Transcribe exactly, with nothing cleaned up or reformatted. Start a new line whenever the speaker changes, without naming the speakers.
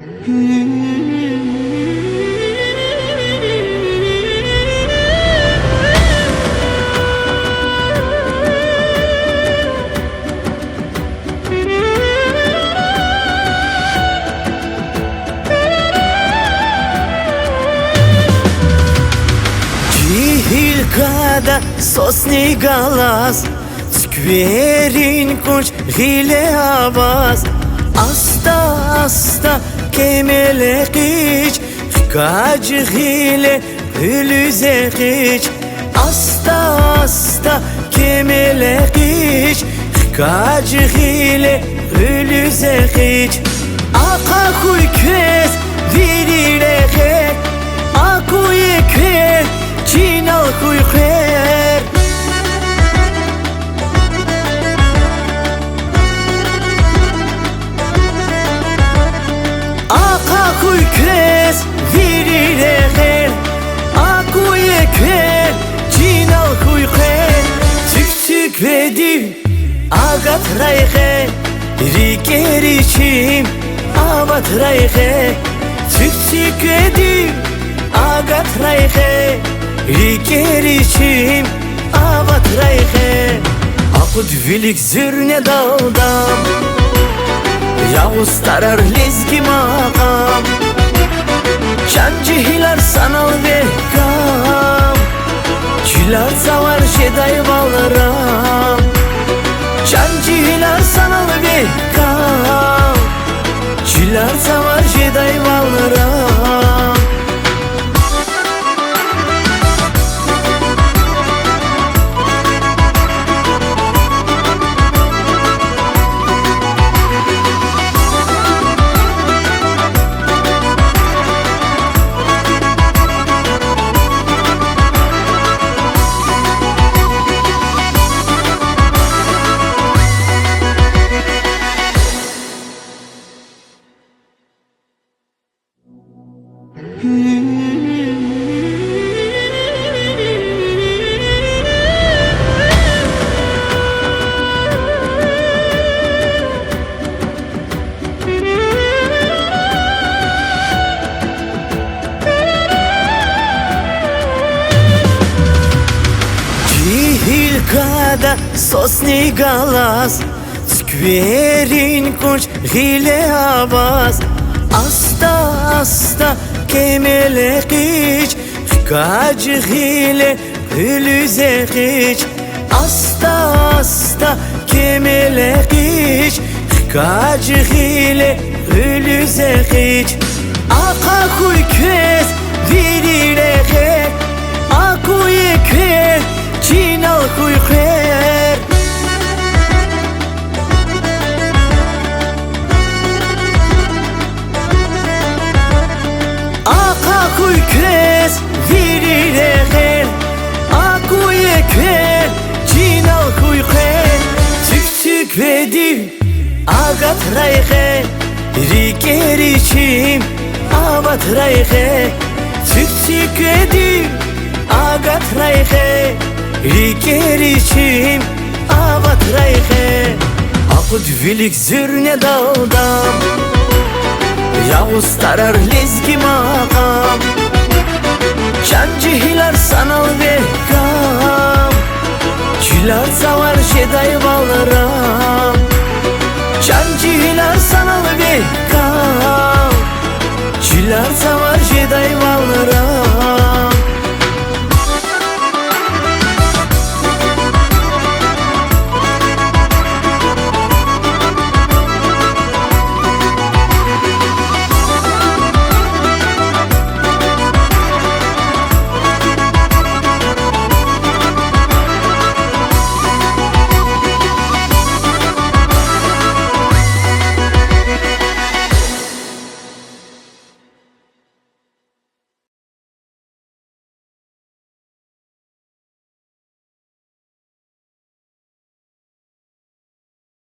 Hilkada sosni galas, skverin kuch hile avaz. Asta asta kemele qiç, kaç hile hülüze qiç. Asta asta kemele qiç, kaç hile hülüze qiç. Aka kuy kes virire kher, akuye kher Çinal kuy kher. Aka kuy kes virire kher, akuye kher Çinal kuy kher. Tük tük vediv agat rayhe, riker içim avat rayhe. Tük tük vediv agat rayhe, riker içim avat rayhe. Akut vilik zürne daldam, Yavuz tarar lezgi makam. Çancıhilar sanal vehkam, Çilar zavar jeday valram. Çancıhilar sanal vehkam, Çilar zavar jeday valram. Hilkada sosni galas, skverin kuch hile avaz. Asta asta kemele qiç, kaç hile hülüze qiç. Asta asta kemele qiç, kaç hile hülüze qiç. Aka kuy kes virire kher, akuye kher Çinal kuy kher. Aka kuy kes virire kher, akuye kher Çinal kuy kher. Tük tük vediv agat rayhe, riker içim avat rayhe. Tük tük vediv agat rayhe, riker içim avat rayhe. Akut vilik zürne daldam, Yavuz tarar lezgi makam. Çancıhilar sanal vehkam, Çilar zavar jeday valram. Çancıhilar sanal vehkam, Çilar zavar jeday valram.